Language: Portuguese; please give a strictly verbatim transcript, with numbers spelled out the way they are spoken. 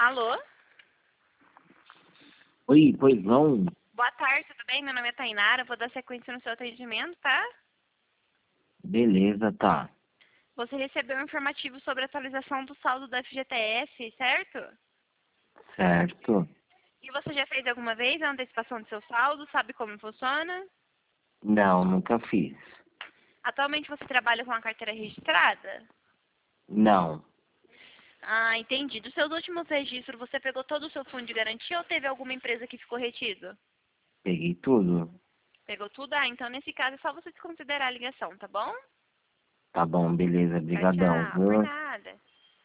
Alô? Oi, pois não? Boa tarde, tudo bem? Meu nome é Tainara, vou dar sequência no seu atendimento, tá? Beleza, tá. Você recebeu um informativo sobre a atualização do saldo do F G T S, certo? Certo. E você já fez alguma vez a antecipação do seu saldo? Sabe como funciona? Não, nunca fiz. Atualmente você trabalha com a carteira registrada? Não. Ah, entendi. Dos seus últimos registros, você pegou todo o seu fundo de garantia ou teve alguma empresa que ficou retido? Peguei tudo? Pegou tudo? Ah, então nesse caso é só você desconsiderar a ligação, tá bom? Tá bom, beleza. Tchau, Brigadão, tchau. Por viu? nada.